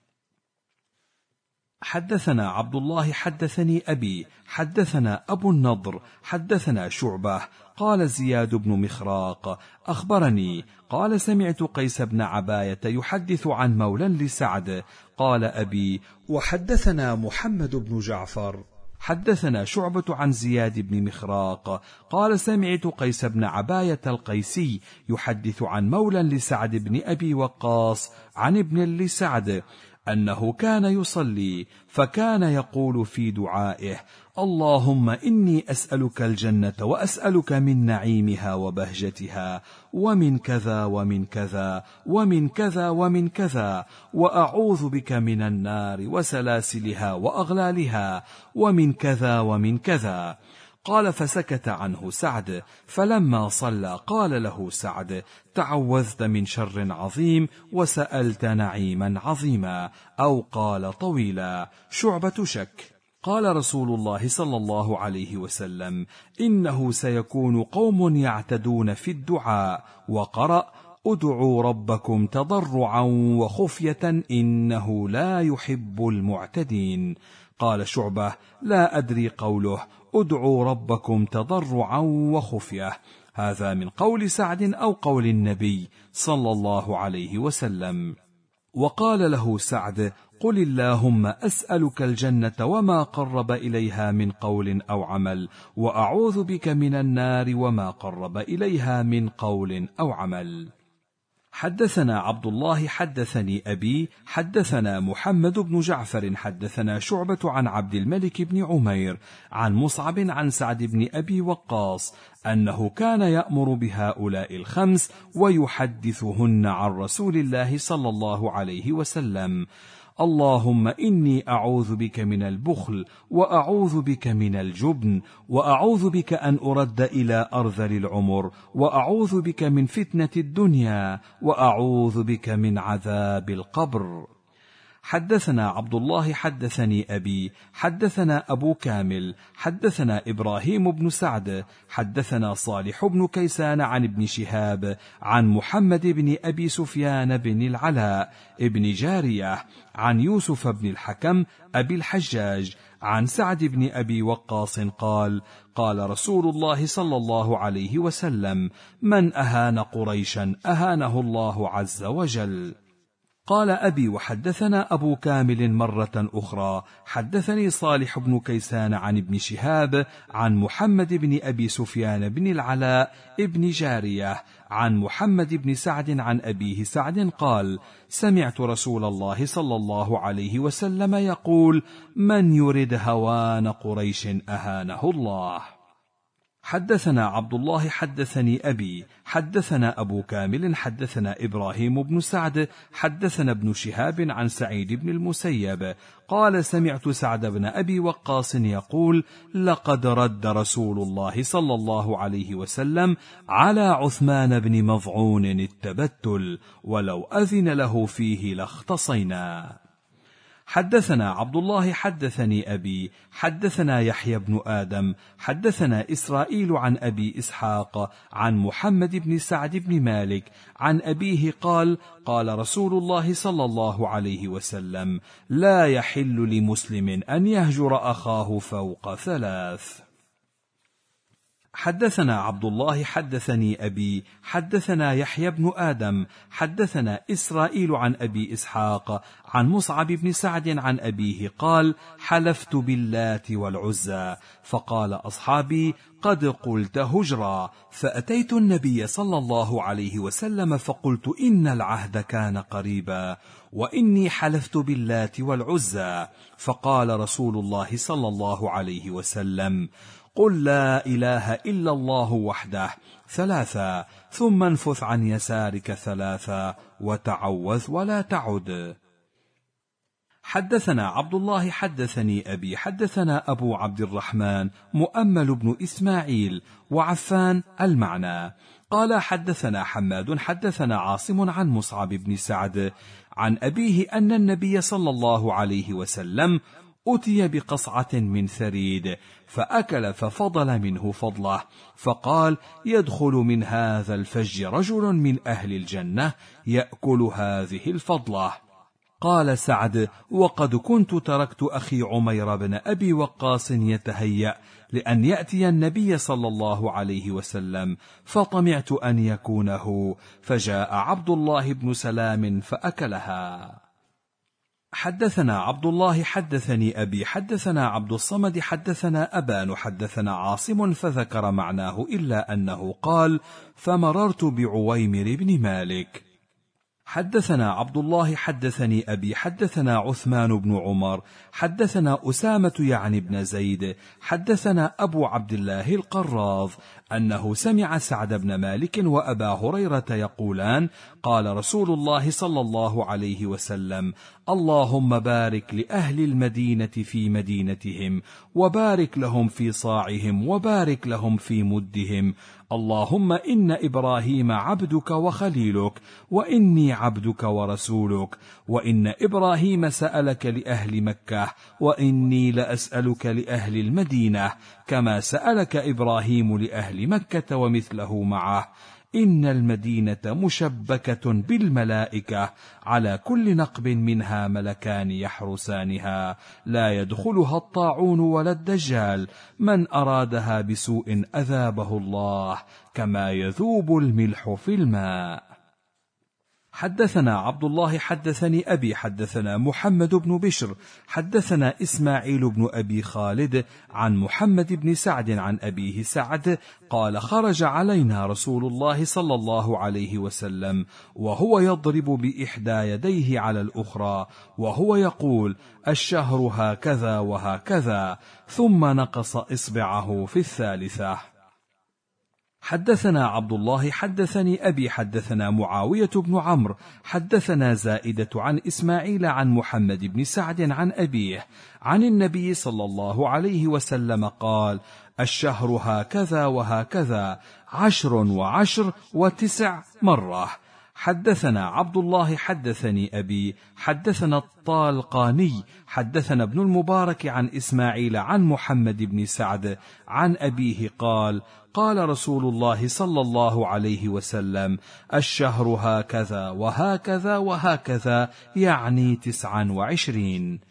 حدثنا عبد الله حدثني أبي حدثنا أبو النضر حدثنا شعبة قال زياد بن مخراق أخبرني قال سمعت قيس بن عباية يحدث عن مولى لسعد قال أبي وحدثنا محمد بن جعفر حدثنا شعبة عن زياد بن مخراق قال سمعت قيس بن عباية القيسي يحدث عن مولى لسعد بن أبي وقاص عن ابن لسعد أنه كان يصلي فكان يقول في دعائه اللهم إني أسألك الجنة وأسألك من نعيمها وبهجتها ومن كذا ومن كذا ومن كذا ومن كذا، وأعوذ بك من النار وسلاسلها وأغلالها ومن كذا ومن كذا. قال فسكت عنه سعد، فلما صلى قال له سعد تعوذت من شر عظيم وسألت نعيما عظيما، أو قال طويلا. شعبة شك. قال رسول الله صلى الله عليه وسلم: إنه سيكون قوم يعتدون في الدعاء. وقرأ: ادعوا ربكم تضرعا وخفية إنه لا يحب المعتدين. قال شعبة: لا أدري قوله ادعوا ربكم تضرعا وخفية، هذا من قول سعد أو قول النبي صلى الله عليه وسلم. وقال له سعد: قل اللهم أسألك الجنة وما قرب إليها من قول أو عمل، وأعوذ بك من النار وما قرب إليها من قول أو عمل. حدثنا عبد الله حدثني أبي حدثنا محمد بن جعفر حدثنا شعبة عن عبد الملك بن عمير عن مصعب عن سعد بن أبي وقاص أنه كان يأمر بهؤلاء الخمس ويحدثهن عن رسول الله صلى الله عليه وسلم: اللهم إني أعوذ بك من البخل، وأعوذ بك من الجبن، وأعوذ بك أن أرد إلى أرذل العمر، وأعوذ بك من فتنة الدنيا، وأعوذ بك من عذاب القبر. حدثنا عبد الله حدثني أبي حدثنا أبو كامل حدثنا إبراهيم بن سعد حدثنا صالح بن كيسان عن ابن شهاب عن محمد بن أبي سفيان بن العلاء ابن جارية عن يوسف بن الحكم أبي الحجاج عن سعد بن أبي وقاص قال: قال رسول الله صلى الله عليه وسلم: من أهان قريشا أهانه الله عز وجل. قال أبي: وحدثنا أبو كامل مرة أخرى حدثني صالح بن كيسان عن ابن شهاب عن محمد بن أبي سفيان بن العلاء ابن جارية عن محمد بن سعد عن أبيه سعد قال: سمعت رسول الله صلى الله عليه وسلم يقول: من يرد هوان قريش أهانه الله. حدثنا عبد الله حدثني أبي حدثنا أبو كامل حدثنا إبراهيم بن سعد حدثنا ابن شهاب عن سعيد بن المسيب قال: سمعت سعد بن أبي وقاص يقول: لقد رد رسول الله صلى الله عليه وسلم على عثمان بن مظعون التبتل، ولو أذن له فيه لاختصينا. حدثنا عبد الله حدثني أبي حدثنا يحيى بن آدم حدثنا إسرائيل عن أبي إسحاق عن محمد بن سعد بن مالك عن أبيه قال: قال رسول الله صلى الله عليه وسلم: لا يحل لمسلم أن يهجر أخاه فوق ثلاث. حدثنا عبد الله حدثني أبي حدثنا يحيى بن آدم حدثنا إسرائيل عن أبي إسحاق عن مصعب بن سعد عن أبيه قال: حلفت باللات والعزى، فقال أصحابي: قد قلت هجرا، فأتيت النبي صلى الله عليه وسلم فقلت: إن العهد كان قريبا، وإني حلفت باللات والعزى. فقال رسول الله صلى الله عليه وسلم: قل لا إله إلا الله وحده ثلاثا، ثم انفث عن يسارك ثلاثا، وتعوذ ولا تعد. حدثنا عبد الله حدثني أبي حدثنا أبو عبد الرحمن مؤمل بن إسماعيل وعفان المعنى قال: حدثنا حماد حدثنا عاصم عن مصعب بن سعد عن أبيه أن النبي صلى الله عليه وسلم أتي بقصعة من ثريد فأكل ففضل منه فضله، فقال: يدخل من هذا الفج رجل من أهل الجنة يأكل هذه الفضلة. قال سعد: وقد كنت تركت أخي عمير بن أبي وقاص يتهيأ لأن يأتي النبي صلى الله عليه وسلم، فطمعت أن يكونه، فجاء عبد الله بن سلام فأكلها. حدثنا عبد الله حدثني أبي حدثنا عبد الصمد حدثنا أبان حدثنا عاصم فذكر معناه إلا أنه قال: فمررت بعويمر بن مالك. حدثنا عبد الله حدثني أبي حدثنا عثمان بن عمر حدثنا أسامة يعني بن زيد حدثنا أبو عبد الله القراظ أنه سمع سعد بن مالك وأبا هريرة يقولان: قال رسول الله صلى الله عليه وسلم: اللهم بارك لأهل المدينة في مدينتهم، وبارك لهم في صاعهم، وبارك لهم في مدهم. اللهم إن إبراهيم عبدك وخليلك، وإني عبدك ورسولك، وإن إبراهيم سألك لأهل مكة، وإني لأسألك لأهل المدينة، كما سألك إبراهيم لأهل مكة ومثله معه. إن المدينة مشبكة بالملائكة، على كل نقب منها ملكان يحرسانها، لا يدخلها الطاعون ولا الدجال، من أرادها بسوء أذابه الله، كما يذوب الملح في الماء. حدثنا عبد الله حدثني أبي حدثنا محمد بن بشر حدثنا إسماعيل بن أبي خالد عن محمد بن سعد عن أبيه سعد قال: خرج علينا رسول الله صلى الله عليه وسلم وهو يضرب بإحدى يديه على الأخرى وهو يقول: الشهر هكذا وهكذا، ثم نقص إصبعه في الثالثة. حدثنا عبد الله حدثني أبي حدثنا معاوية بن عمرو حدثنا زائدة عن إسماعيل عن محمد بن سعد عن أبيه عن النبي صلى الله عليه وسلم قال: الشهر هكذا وهكذا، عشر وعشر وتسع مرة. حدثنا عبد الله حدثني أبي حدثنا الطالقاني حدثنا ابن المبارك عن إسماعيل عن محمد بن سعد عن أبيه قال: قال رسول الله صلى الله عليه وسلم: الشهر هكذا وهكذا وهكذا، يعني تسعا وعشرين.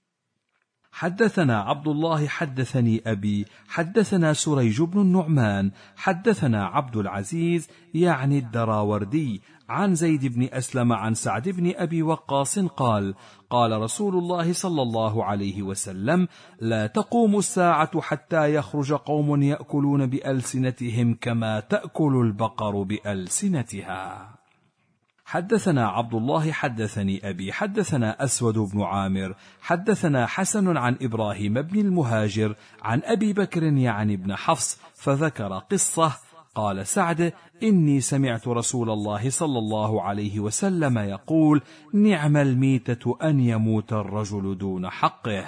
حدثنا عبد الله حدثني أبي حدثنا سريج بن النعمان حدثنا عبد العزيز يعني الدراوردي عن زيد بن أسلم عن سعد بن أبي وقاص قال: قال رسول الله صلى الله عليه وسلم: لا تقوم الساعة حتى يخرج قوم يأكلون بألسنتهم كما تأكل البقر بألسنتها. حدثنا عبد الله حدثني أبي حدثنا أسود بن عامر حدثنا حسن عن إبراهيم بن المهاجر عن أبي بكر يعني بن حفص فذكر قصة. قال سعد: إني سمعت رسول الله صلى الله عليه وسلم يقول: نعم الميتة أن يموت الرجل دون حقه.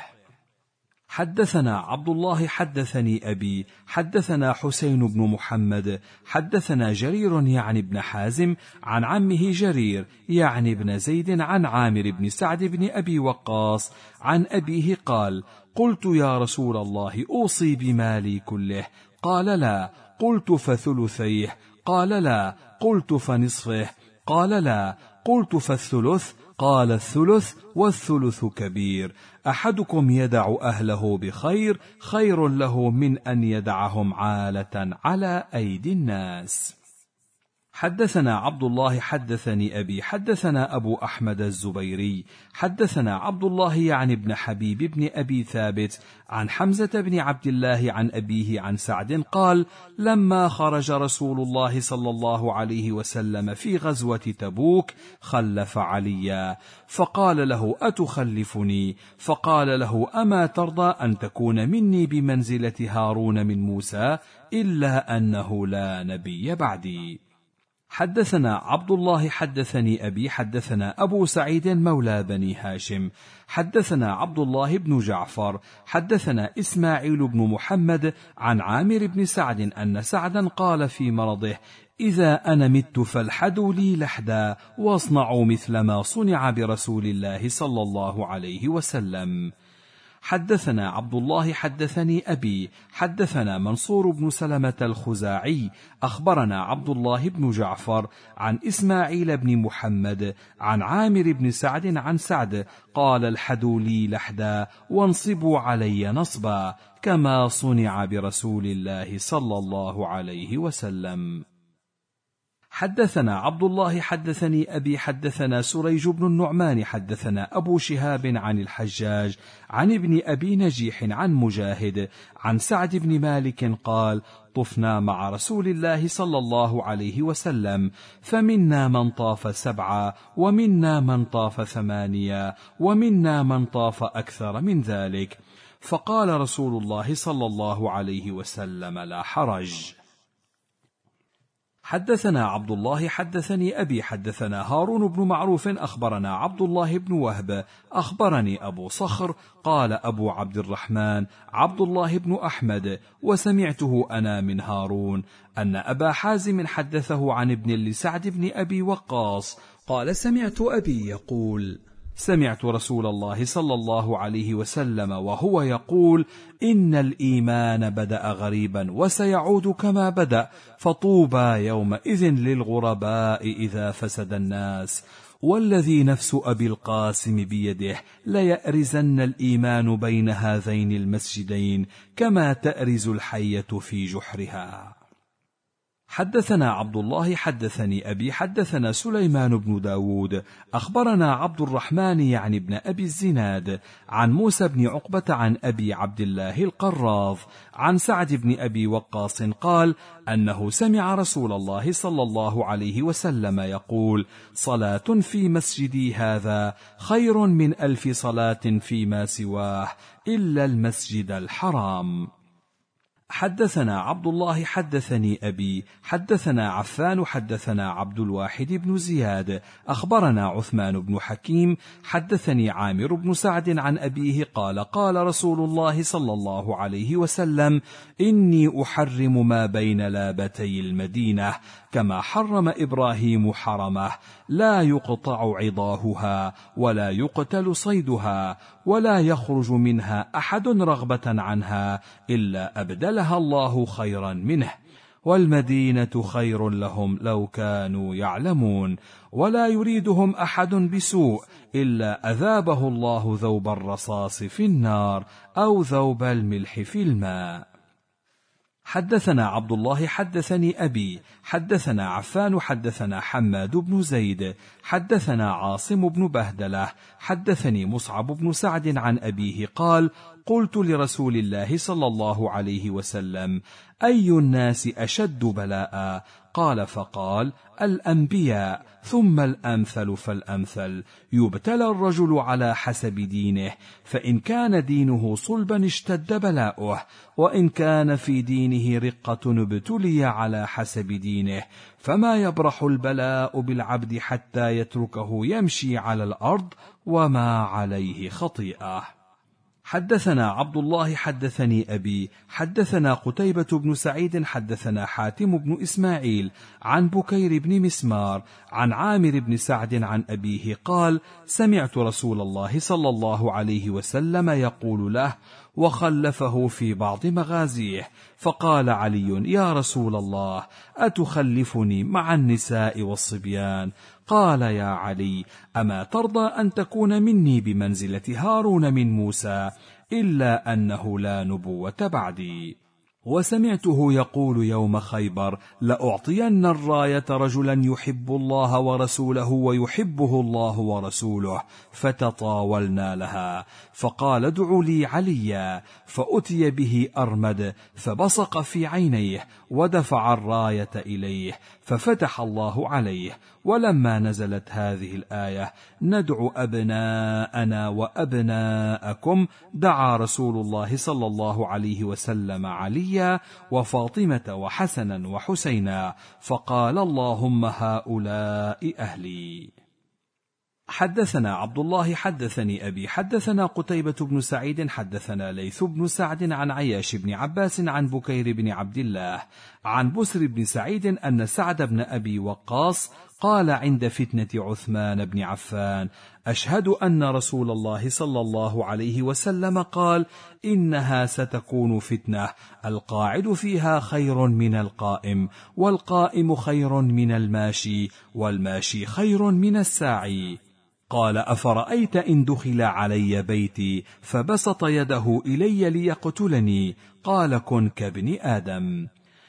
حدثنا عبد الله حدثني أبي حدثنا حسين بن محمد حدثنا جرير يعني بن حازم عن عمه جرير يعني بن زيد عن عامر بن سعد بن أبي وقاص عن أبيه قال: قلت يا رسول الله أوصي بمالي كله؟ قال: لا. قلت فثلثيه؟ قال: لا. قلت فنصفه؟ قال: لا. قلت فالثلث؟ قال: الثلث، والثلث كبير. أحدكم يدع أهله بخير خير له من أن يدعهم عالة على أيدي الناس. حدثنا عبد الله حدثني أبي حدثنا أبو أحمد الزبيري حدثنا عبد الله يعني بن حبيب بن أبي ثابت عن حمزة بن عبد الله عن أبيه عن سعد قال: لما خرج رسول الله صلى الله عليه وسلم في غزوة تبوك خلف عليا، فقال له: أتخلفني؟ فقال له: أما ترضى أن تكون مني بمنزلة هارون من موسى؟ إلا أنه لا نبي بعدي. حدثنا عبد الله حدثني أبي حدثنا أبو سعيد مولى بني هاشم حدثنا عبد الله بن جعفر حدثنا إسماعيل بن محمد عن عامر بن سعد أن سعدا قال في مرضه: إذا أنا مت فالحدوا لي لحدا واصنعوا مثل ما صنع برسول الله صلى الله عليه وسلم. حدثنا عبد الله حدثني أبي حدثنا منصور بن سلمة الخزاعي أخبرنا عبد الله بن جعفر عن إسماعيل بن محمد عن عامر بن سعد عن سعد قال: الحدوا لي لحدا وانصبوا علي نصبا كما صنع برسول الله صلى الله عليه وسلم. حدثنا عبد الله حدثني أبي حدثنا سريج بن النعمان حدثنا أبو شهاب عن الحجاج عن ابن أبي نجيح عن مجاهد عن سعد بن مالك قال: طفنا مع رسول الله صلى الله عليه وسلم، فمنا من طاف سبعا ومنا من طاف ثمانيا ومنا من طاف أكثر من ذلك، فقال رسول الله صلى الله عليه وسلم: لا حرج. حدثنا عبد الله حدثني أبي حدثنا هارون بن معروف أخبرنا عبد الله بن وهب أخبرني أبو صخر قال أبو عبد الرحمن عبد الله بن أحمد وسمعته أنا من هارون أن أبا حازم حدثه عن ابن لسعد بن أبي وقاص قال سمعت أبي يقول سمعت رسول الله صلى الله عليه وسلم وهو يقول إن الإيمان بدأ غريبا وسيعود كما بدأ فطوبى يومئذ للغرباء إذا فسد الناس والذي نفس أبي القاسم بيده ليأرزن الإيمان بين هذين المسجدين كما تأرز الحية في جحرها. حدثنا عبد الله حدثني أبي حدثنا سليمان بن داود أخبرنا عبد الرحمن يعني ابن أبي الزناد عن موسى بن عقبة عن أبي عبد الله القراظ عن سعد بن أبي وقاص قال أنه سمع رسول الله صلى الله عليه وسلم يقول صلاة في مسجدي هذا خير من ألف صلاة فيما سواه إلا المسجد الحرام. حدثنا عبد الله حدثني أبي حدثنا عفان حدثنا عبد الواحد بن زياد أخبرنا عثمان بن حكيم حدثني عامر بن سعد عن أبيه قال قال رسول الله صلى الله عليه وسلم إني أحرم ما بين لابتي المدينة كما حرم إبراهيم حرمه لا يقطع عضاهها ولا يقتل صيدها ولا يخرج منها أحد رغبة عنها إلا أبدلها الله خيرا منه والمدينة خير لهم لو كانوا يعلمون ولا يريدهم أحد بسوء إلا أذابه الله ذوب الرصاص في النار أو ذوب الملح في الماء. حدثنا عبد الله حدثني أبي حدثنا عفان حدثنا حماد بن زيد حدثنا عاصم بن بهدلة حدثني مصعب بن سعد عن أبيه قال قلت لرسول الله صلى الله عليه وسلم أي الناس أشد بلاء؟ قال فقال الأنبياء ثم الأمثل فالأمثل يبتلى الرجل على حسب دينه فإن كان دينه صلبا اشتد بلاؤه وإن كان في دينه رقة ابتلي على حسب دينه فما يبرح البلاء بالعبد حتى يتركه يمشي على الأرض وما عليه خطيئة. حدثنا عبد الله حدثني أبي حدثنا قتيبة بن سعيد حدثنا حاتم بن إسماعيل عن بكير بن مسمار عن عامر بن سعد عن أبيه قال سمعت رسول الله صلى الله عليه وسلم يقول له وخلفه في بعض مغازيه فقال علي يا رسول الله أتخلفني مع النساء والصبيان؟ قال يا علي أما ترضى أن تكون مني بمنزلة هارون من موسى إلا أنه لا نبوة بعدي. وسمعته يقول يوم خيبر لأعطين الراية رجلا يحب الله ورسوله ويحبه الله ورسوله فتطاولنا لها فقال ادعوا لي عليا فأتي به أرمد فبصق في عينيه ودفع الراية إليه ففتح الله عليه. ولما نزلت هذه الآية ندعو أبناءنا وأبناءكم دعا رسول الله صلى الله عليه وسلم عليا وفاطمة وحسنا وحسينا فقال اللهم هؤلاء أهلي. حدثنا عبد الله حدثني أبي حدثنا قتيبة بن سعيد حدثنا ليث بن سعد عن عياش بن عباس عن بكير بن عبد الله عن بسر بن سعيد أن سعد بن أبي وقاص قال عند فتنة عثمان بن عفان أشهد أن رسول الله صلى الله عليه وسلم قال إنها ستكون فتنة القاعد فيها خير من القائم والقائم خير من الماشي والماشي خير من الساعي. قال أفرأيت إن دخل علي بيتي فبسط يده إلي ليقتلني؟ قال كن كابن آدم.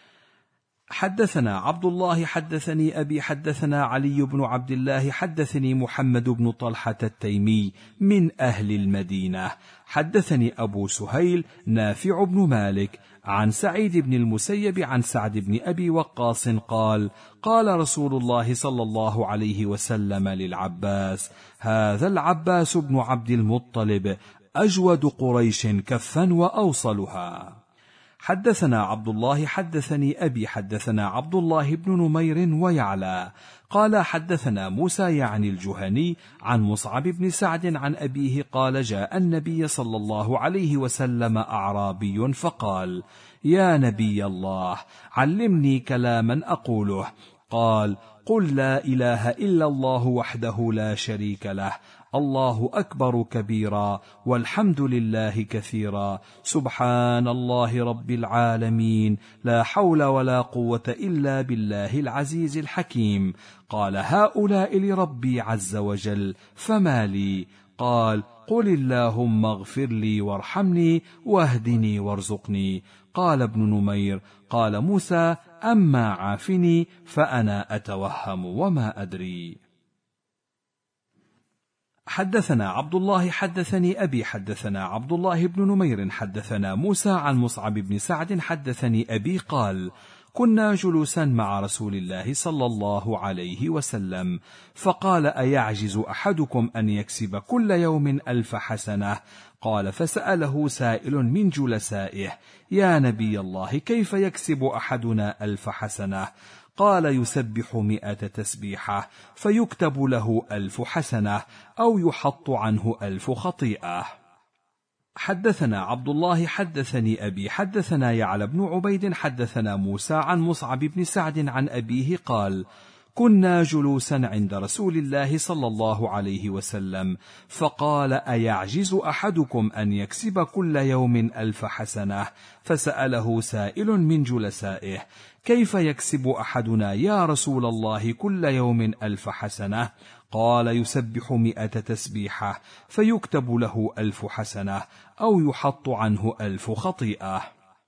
حدثنا عبد الله حدثني أبي حدثنا علي بن عبد الله حدثني محمد بن طلحة التيمي من أهل المدينة حدثني أبو سهيل نافع بن مالك عن سعيد بن المسيب عن سعد بن أبي وقاص قال قال رسول الله صلى الله عليه وسلم للعباس هذا العباس بن عبد المطلب أجود قريش كفا وأوصلها. حدثنا عبد الله حدثني أبي حدثنا عبد الله بن نمير ويعلى قال حدثنا موسى يعني الجهني عن مصعب بن سعد عن أبيه قال جاء النبي صلى الله عليه وسلم أعرابي فقال يا نبي الله علمني كلاما أقوله. قال قل لا إله إلا الله وحده لا شريك له الله أكبر كبيرا والحمد لله كثيرا سبحان الله رب العالمين لا حول ولا قوة إلا بالله العزيز الحكيم. قال هؤلاء لربي عز وجل فما لي؟ قال قل اللهم اغفر لي وارحمني واهدني وارزقني. قال ابن نمير قال موسى أما عافني فأنا أتوهم وما أدري. حدثنا عبد الله حدثني أبي حدثنا عبد الله بن نمير حدثنا موسى عن مصعب بن سعد حدثني أبي قال كنا جلوسا مع رسول الله صلى الله عليه وسلم فقال أيعجز أحدكم أن يكسب كل يوم ألف حسنة؟ قال فسأله سائل من جلسائه يا نبي الله كيف يكسب أحدنا ألف حسنة؟ قال يسبح مئة تسبيحة فيكتب له ألف حسنة أو يحط عنه ألف خطيئة. حدثنا عبد الله حدثني أبي حدثنا يعلى بن عبيد حدثنا موسى عن مصعب بن سعد عن أبيه قال كنا جلوسا عند رسول الله صلى الله عليه وسلم فقال أيعجز أحدكم أن يكسب كل يوم ألف حسنة؟ فسأله سائل من جلسائه كيف يكسب أحدنا يا رسول الله كل يوم ألف حسنة؟ قال يسبح مئة تسبيحة فيكتب له ألف حسنة أو يحط عنه ألف خطيئة.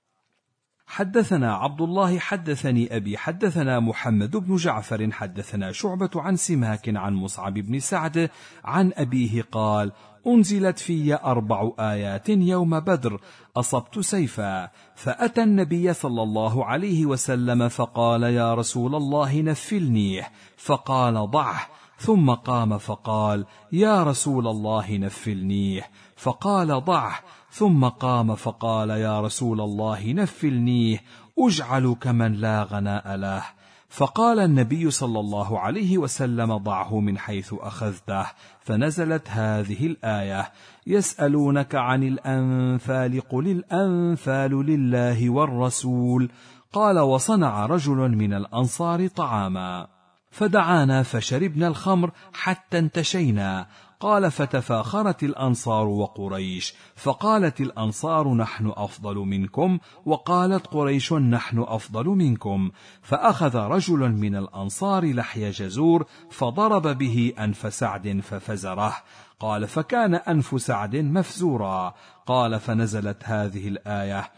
حدثنا عبد الله حدثني أبي حدثنا محمد بن جعفر حدثنا شعبة عن سماك عن مصعب بن سعد عن أبيه قال أنزلت في أربع آيات يوم بدر أصبت سيفا فأتى النبي صلى الله عليه وسلم فقال يا رسول الله نفلنيه فقال ضعه ثم قام فقال يا رسول الله نفلنيه فقال ضعه ثم قام فقال يا رسول الله نفلنيه أجعل كمن لا غناء له؟ فقال النبي صلى الله عليه وسلم ضعه من حيث أخذته. فنزلت هذه الآية يسألونك عن الأنفال قل الأنفال لله والرسول. قال وصنع رجل من الأنصار طعاما فدعانا فشربنا الخمر حتى انتشينا. قال فتفاخرت الأنصار وقريش فقالت الأنصار نحن أفضل منكم وقالت قريش نحن أفضل منكم. فأخذ رجل من الأنصار لحي جزور فضرب به أنف سعد ففزره. قال فكان أنف سعد مفزورا. قال فنزلت هذه الآية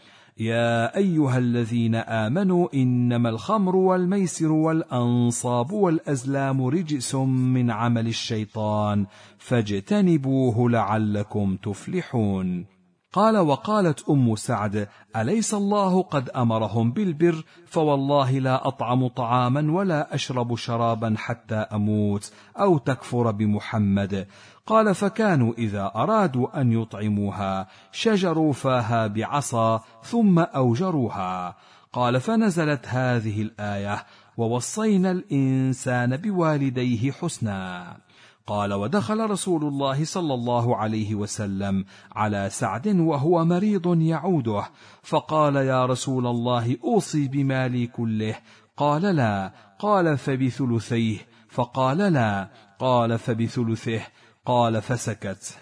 يا أيها الذين آمنوا إنما الخمر والميسر والأنصاب والأزلام رجس من عمل الشيطان فاجتنبوه لعلكم تفلحون. قال وقالت أم سعد أليس الله قد أمرهم بالبر؟ فوالله لا أطعم طعاما ولا أشرب شرابا حتى أموت أو تكفر بمحمد. قال فكانوا إذا أرادوا أن يطعموها شجروا فاها بعصا ثم أوجروها. قال فنزلت هذه الآية ووصينا الإنسان بوالديه حسنا. قال ودخل رسول الله صلى الله عليه وسلم على سعد وهو مريض يعوده فقال يا رسول الله أوصي بمالي كله؟ قال لا. قال فبثلثيه؟ فقال لا. قال فبثلثه؟ قال فسكت.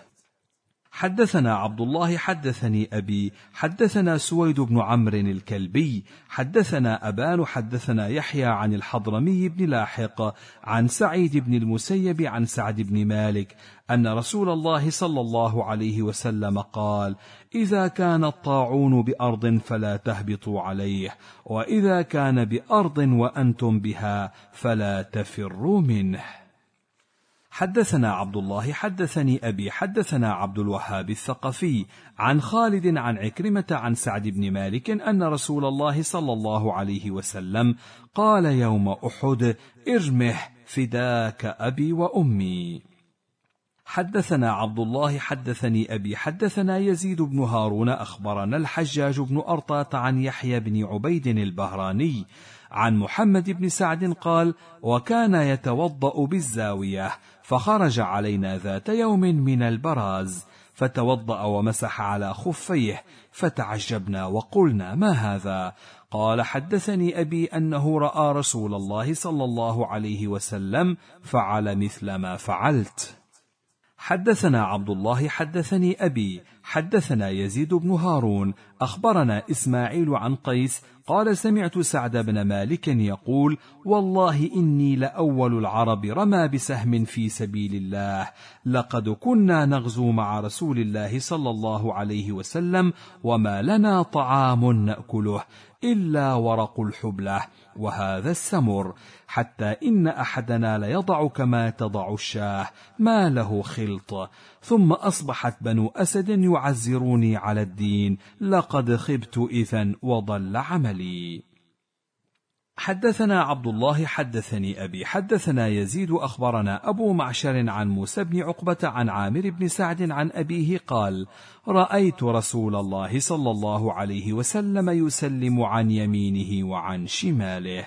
حدثنا عبد الله حدثني أبي حدثنا سويد بن عمرو الكلبي حدثنا أبان حدثنا يحيى عن الحضرمي بن لاحق عن سعيد بن المسيب عن سعد بن مالك أن رسول الله صلى الله عليه وسلم قال إذا كان الطاعون بأرض فلا تهبطوا عليه وإذا كان بأرض وأنتم بها فلا تفروا منه. حدثنا عبد الله حدثني أبي حدثنا عبد الوهاب الثقفي عن خالد عن عكرمة عن سعد بن مالك أن رسول الله صلى الله عليه وسلم قال يوم أحد ارمح فداك أبي وأمي. حدثنا عبد الله حدثني أبي حدثنا يزيد بن هارون أخبرنا الحجاج بن أرطاة عن يحيى بن عبيد البهراني عن محمد بن سعد قال: وكان يتوضأ بالزاوية، فخرج علينا ذات يوم من البراز، فتوضأ ومسح على خفيه، فتعجبنا وقلنا: ما هذا؟ قال: حدثني أبي أنه رأى رسول الله صلى الله عليه وسلم فعل مثل ما فعلت. حدثنا عبد الله حدثني أبي حدثنا يزيد بن هارون أخبرنا إسماعيل عن قيس قال: سمعت سعد بن مالك يقول: والله إني لأول العرب رمى بسهم في سبيل الله، لقد كنا نغزو مع رسول الله صلى الله عليه وسلم وما لنا طعام نأكله إلا ورق الحبلة وهذا السمر، حتى إن أحدنا ليضع كما تضع الشاه، ما له خلط. ثم أصبحت بنو أسد يعزروني على الدين، لقد خبت إذن وضل عملي. حدثنا عبد الله حدثني أبي حدثنا يزيد أخبرنا أبو معشر عن موسى بن عقبة عن عامر بن سعد عن أبيه قال: رأيت رسول الله صلى الله عليه وسلم يسلم عن يمينه وعن شماله.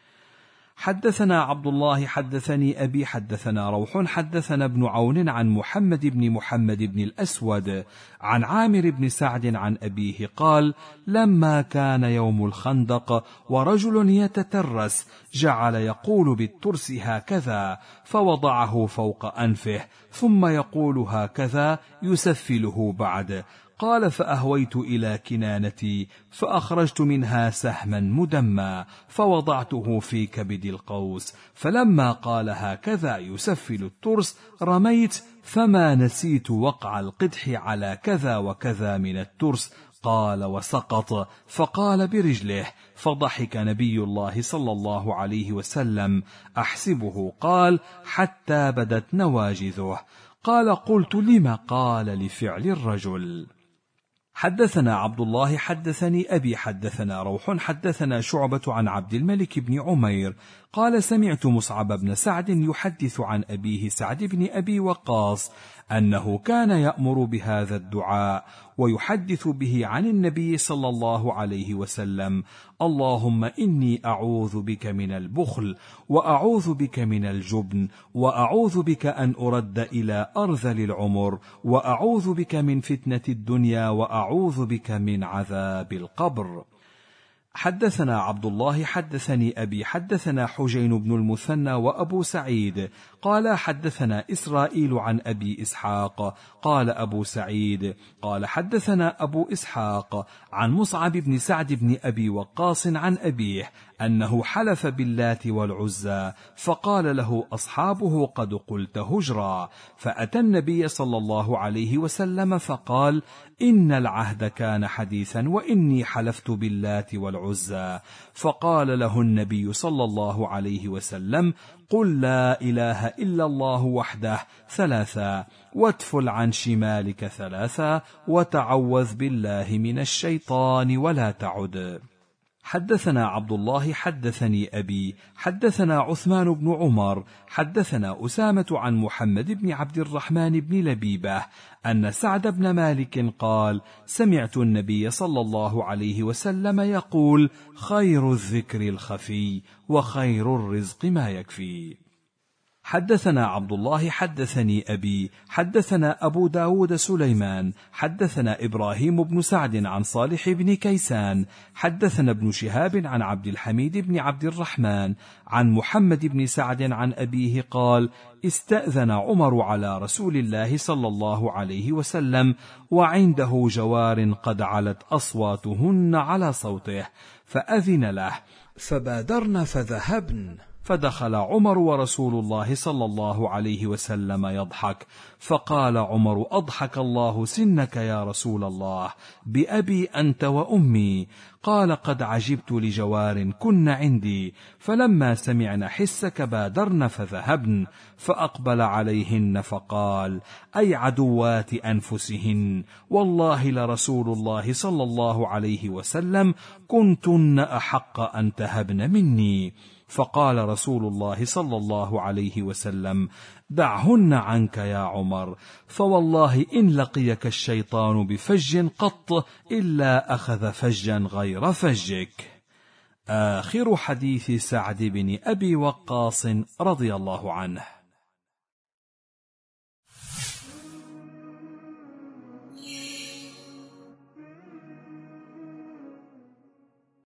حدثنا عبد الله حدثني أبي حدثنا روح حدثنا ابن عون عن محمد بن محمد بن الأسود عن عامر بن سعد عن أبيه قال: لما كان يوم الخندق ورجل يتترس جعل يقول بالترس هكذا، فوضعه فوق أنفه، ثم يقول هكذا يسفله بعد. قال: فأهويت إلى كنانتي فأخرجت منها سهما مدمى، فوضعته في كبد القوس، فلما قال هكذا يسفل الترس رميت، فما نسيت وقع القدح على كذا وكذا من الترس. قال: وسقط، فقال برجله، فضحك نبي الله صلى الله عليه وسلم، أحسبه قال: حتى بدت نواجذه. قال: قلت: لم؟ قال: لفعل الرجل. حدثنا عبد الله حدثني أبي حدثنا روح حدثنا شعبة عن عبد الملك بن عمير قال: سمعت مصعب بن سعد يحدث عن أبيه سعد بن أبي وقاص أنه كان يأمر بهذا الدعاء ويحدث به عن النبي صلى الله عليه وسلم: اللهم إني أعوذ بك من البخل، وأعوذ بك من الجبن، وأعوذ بك أن أرد إلى أرذل العمر، وأعوذ بك من فتنة الدنيا، وأعوذ بك من عذاب القبر. حدثنا عبد الله حدثني أبي حدثنا حجين بن المثنى وأبو سعيد قال: حدثنا إسرائيل عن أبي إسحاق قال أبو سعيد قال: حدثنا أبو إسحاق عن مصعب بن سعد بن أبي وقاص عن أبيه أنه حلف باللات والعزى، فقال له أصحابه: قد قلت هجرا، فأتى النبي صلى الله عليه وسلم فقال: إن العهد كان حديثا، وإني حلفت باللات والعزى. فقال له النبي صلى الله عليه وسلم: قل لا إله إلا الله وحده ثلاثا، واتفل عن شمالك ثلاثا، وتعوذ بالله من الشيطان ولا تعد. حدثنا عبد الله حدثني أبي حدثنا عثمان بن عمر حدثنا أسامة عن محمد بن عبد الرحمن بن لبيبة أن سعد بن مالك قال: سمعت النبي صلى الله عليه وسلم يقول: خير الذكر الخفي، وخير الرزق ما يكفي. حدثنا عبد الله حدثني أبي حدثنا أبو داود سليمان حدثنا إبراهيم بن سعد عن صالح بن كيسان حدثنا ابن شهاب عن عبد الحميد بن عبد الرحمن عن محمد بن سعد عن أبيه قال: استأذن عمر على رسول الله صلى الله عليه وسلم وعنده جوار قد علت أصواتهن على صوته، فأذن له، فبادرن فذهبن، فدخل عمر ورسول الله صلى الله عليه وسلم يضحك، فقال عمر: أضحك الله سنك يا رسول الله، بأبي أنت وأمي. قال: قد عجبت لجوار كن عندي، فلما سمعن حسك بادرن فذهبن، فأقبل عليهن فقال: أي عدوات أنفسهن، والله لرسول الله صلى الله عليه وسلم كنتن أحق أن تهبن مني. فقال رسول الله صلى الله عليه وسلم: دعهن عنك يا عمر، فوالله إن لقيك الشيطان بفج قط إلا أخذ فجا غير فجك. آخر حديث سعد بن أبي وقاص رضي الله عنه.